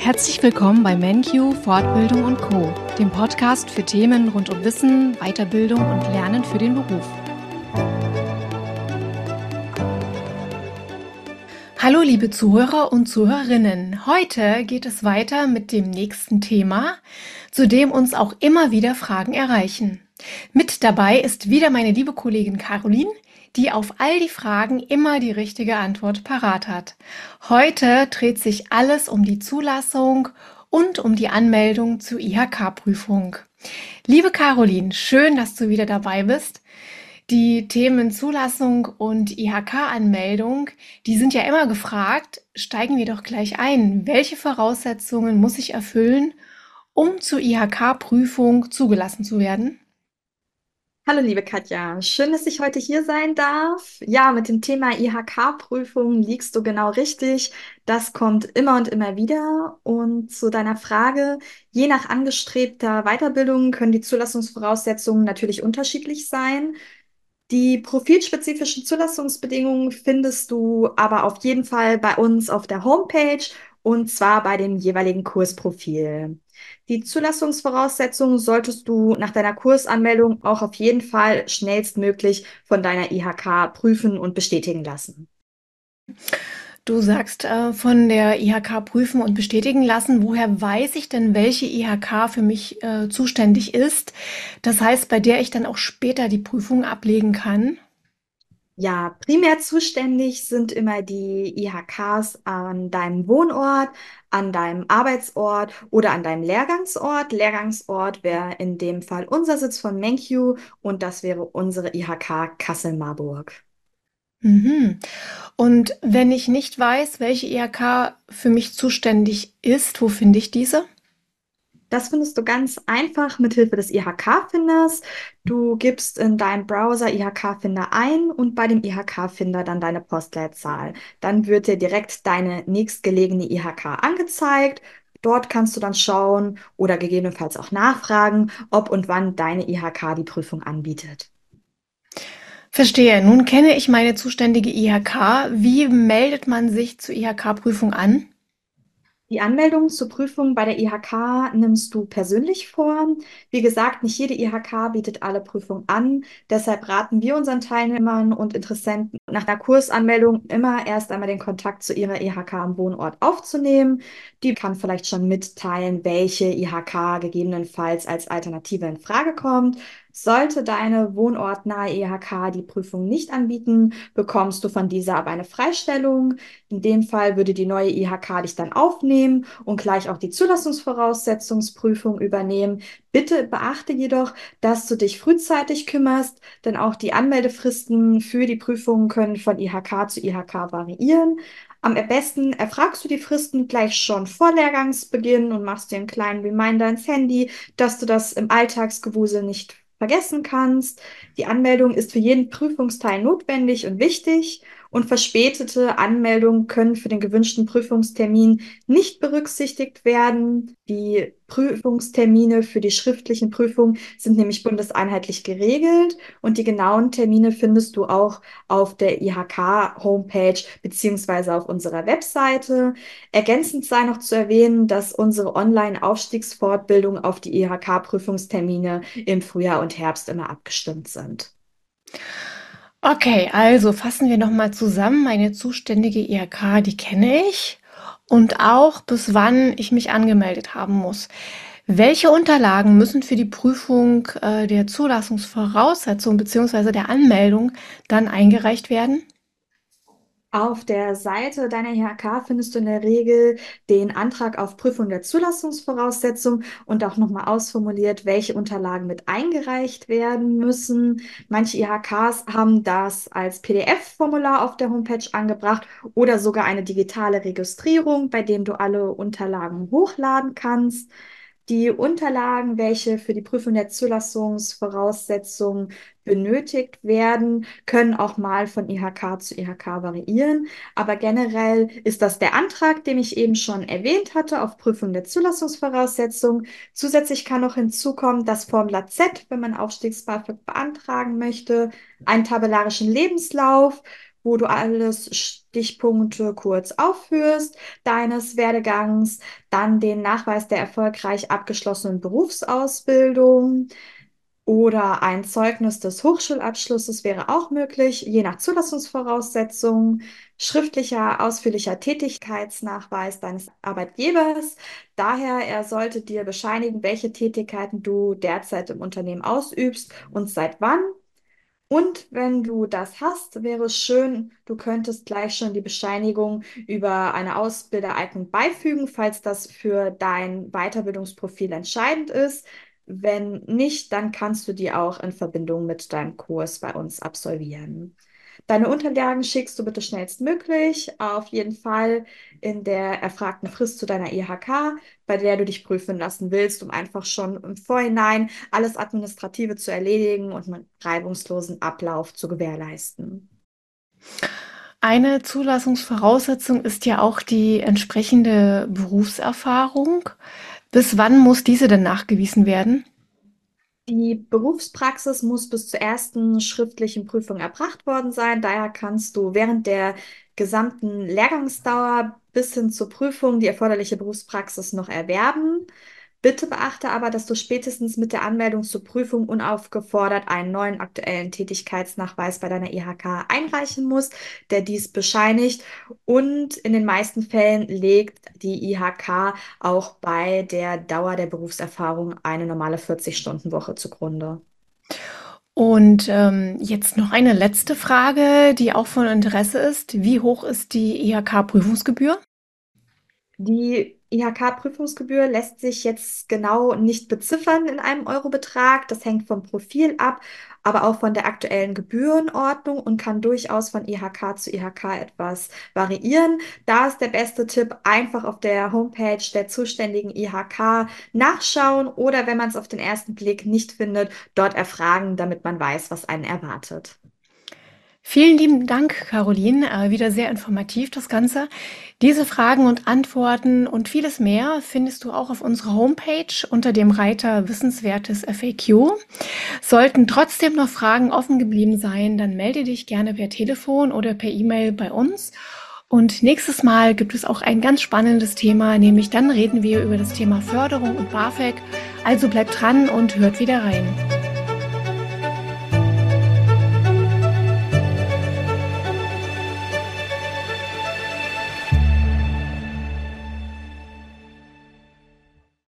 Herzlich willkommen bei MenQ Fortbildung und Co., dem Podcast für Themen rund um Wissen, Weiterbildung und Lernen für den Beruf. Hallo liebe Zuhörer und Zuhörerinnen, heute geht es weiter mit dem nächsten Thema, zu dem uns auch immer wieder Fragen erreichen. Mit dabei ist wieder meine liebe Kollegin Caroline, die auf all die Fragen immer die richtige Antwort parat hat. Heute dreht sich alles um die Zulassung und um die Anmeldung zur IHK-Prüfung. Liebe Caroline, schön, dass du wieder dabei bist. Die Themen Zulassung und IHK-Anmeldung, die sind ja immer gefragt. Steigen wir doch gleich ein. Welche Voraussetzungen muss ich erfüllen, um zur IHK-Prüfung zugelassen zu werden? Hallo liebe Katja, schön, dass ich heute hier sein darf. Ja, mit dem Thema IHK-Prüfung liegst du genau richtig. Das kommt immer und immer wieder. Und zu deiner Frage, je nach angestrebter Weiterbildung können die Zulassungsvoraussetzungen natürlich unterschiedlich sein. Die profilspezifischen Zulassungsbedingungen findest du aber auf jeden Fall bei uns auf der Homepage und zwar bei dem jeweiligen Kursprofil. Die Zulassungsvoraussetzungen solltest du nach deiner Kursanmeldung auch auf jeden Fall schnellstmöglich von deiner IHK prüfen und bestätigen lassen. Du sagst, von der IHK prüfen und bestätigen lassen. Woher weiß ich denn, welche IHK für mich zuständig ist? Das heißt, bei der ich dann auch später die Prüfung ablegen kann. Ja, primär zuständig sind immer die IHKs an deinem Wohnort, an deinem Arbeitsort oder an deinem Lehrgangsort. Lehrgangsort wäre in dem Fall unser Sitz von MenQ und das wäre unsere IHK Kassel-Marburg. Mhm. Und wenn ich nicht weiß, welche IHK für mich zuständig ist, wo finde ich diese? Das findest du ganz einfach mit Hilfe des IHK-Finders. Du gibst in deinem Browser IHK-Finder ein und bei dem IHK-Finder dann deine Postleitzahl. Dann wird dir direkt deine nächstgelegene IHK angezeigt. Dort kannst du dann schauen oder gegebenenfalls auch nachfragen, ob und wann deine IHK die Prüfung anbietet. Verstehe. Nun kenne ich meine zuständige IHK. Wie meldet man sich zur IHK-Prüfung an? Die Anmeldung zur Prüfung bei der IHK nimmst du persönlich vor. Wie gesagt, nicht jede IHK bietet alle Prüfungen an. Deshalb raten wir unseren Teilnehmern und Interessenten nach einer Kursanmeldung immer erst einmal den Kontakt zu ihrer IHK am Wohnort aufzunehmen. Die kann vielleicht schon mitteilen, welche IHK gegebenenfalls als Alternative in Frage kommt. Sollte deine wohnortnahe IHK die Prüfung nicht anbieten, bekommst du von dieser aber eine Freistellung. In dem Fall würde die neue IHK dich dann aufnehmen und gleich auch die Zulassungsvoraussetzungsprüfung übernehmen. Bitte beachte jedoch, dass du dich frühzeitig kümmerst, denn auch die Anmeldefristen für die Prüfungen können von IHK zu IHK variieren. Am besten erfragst du die Fristen gleich schon vor Lehrgangsbeginn und machst dir einen kleinen Reminder ins Handy, dass du das im Alltagsgewusel nicht vergessen kannst. Die Anmeldung ist für jeden Prüfungsteil notwendig und wichtig. Und verspätete Anmeldungen können für den gewünschten Prüfungstermin nicht berücksichtigt werden. Die Prüfungstermine für die schriftlichen Prüfungen sind nämlich bundeseinheitlich geregelt und die genauen Termine findest du auch auf der IHK-Homepage beziehungsweise auf unserer Webseite. Ergänzend sei noch zu erwähnen, dass unsere Online-Aufstiegsfortbildung auf die IHK-Prüfungstermine im Frühjahr und Herbst immer abgestimmt sind. Okay, also fassen wir nochmal zusammen. Meine zuständige IHK, die kenne ich und auch bis wann ich mich angemeldet haben muss. Welche Unterlagen müssen für die Prüfung der Zulassungsvoraussetzung bzw. der Anmeldung dann eingereicht werden? Auf der Seite deiner IHK findest du in der Regel den Antrag auf Prüfung der Zulassungsvoraussetzung und auch nochmal ausformuliert, welche Unterlagen mit eingereicht werden müssen. Manche IHKs haben das als PDF-Formular auf der Homepage angebracht oder sogar eine digitale Registrierung, bei dem du alle Unterlagen hochladen kannst. Die Unterlagen, welche für die Prüfung der Zulassungsvoraussetzungen benötigt werden, können auch mal von IHK zu IHK variieren. Aber generell ist das der Antrag, den ich eben schon erwähnt hatte, auf Prüfung der Zulassungsvoraussetzungen. Zusätzlich kann noch hinzukommen das Formular Z, wenn man Aufstiegs-BAföG beantragen möchte, einen tabellarischen Lebenslauf wo du alles Stichpunkte kurz aufführst, deines Werdegangs, dann den Nachweis der erfolgreich abgeschlossenen Berufsausbildung oder ein Zeugnis des Hochschulabschlusses wäre auch möglich, je nach Zulassungsvoraussetzungen, schriftlicher, ausführlicher Tätigkeitsnachweis deines Arbeitgebers. Daher, er sollte dir bescheinigen, welche Tätigkeiten du derzeit im Unternehmen ausübst und seit wann. Und wenn du das hast, wäre es schön, du könntest gleich schon die Bescheinigung über eine Ausbildereignung beifügen, falls das für dein Weiterbildungsprofil entscheidend ist. Wenn nicht, dann kannst du die auch in Verbindung mit deinem Kurs bei uns absolvieren. Deine Unterlagen schickst du bitte schnellstmöglich, auf jeden Fall in der erfragten Frist zu deiner IHK, bei der du dich prüfen lassen willst, um einfach schon im Vorhinein alles Administrative zu erledigen und einen reibungslosen Ablauf zu gewährleisten. Eine Zulassungsvoraussetzung ist ja auch die entsprechende Berufserfahrung. Bis wann muss diese denn nachgewiesen werden? Die Berufspraxis muss bis zur ersten schriftlichen Prüfung erbracht worden sein. Daher kannst du während der gesamten Lehrgangsdauer bis hin zur Prüfung die erforderliche Berufspraxis noch erwerben. Bitte beachte aber, dass du spätestens mit der Anmeldung zur Prüfung unaufgefordert einen neuen aktuellen Tätigkeitsnachweis bei deiner IHK einreichen musst, der dies bescheinigt. Und in den meisten Fällen legt die IHK auch bei der Dauer der Berufserfahrung eine normale 40-Stunden-Woche zugrunde. Und jetzt noch eine letzte Frage, die auch von Interesse ist. Wie hoch ist die IHK-Prüfungsgebühr? Die IHK-Prüfungsgebühr lässt sich jetzt genau nicht beziffern in einem Eurobetrag. Das hängt vom Profil ab, aber auch von der aktuellen Gebührenordnung und kann durchaus von IHK zu IHK etwas variieren. Da ist der beste Tipp, einfach auf der Homepage der zuständigen IHK nachschauen oder wenn man es auf den ersten Blick nicht findet, dort erfragen, damit man weiß, was einen erwartet. Vielen lieben Dank, Caroline. Wieder sehr informativ das Ganze. Diese Fragen und Antworten und vieles mehr findest du auch auf unserer Homepage unter dem Reiter Wissenswertes FAQ. Sollten trotzdem noch Fragen offen geblieben sein, dann melde dich gerne per Telefon oder per E-Mail bei uns. Und nächstes Mal gibt es auch ein ganz spannendes Thema, nämlich dann reden wir über das Thema Förderung und BAföG. Also bleibt dran und hört wieder rein.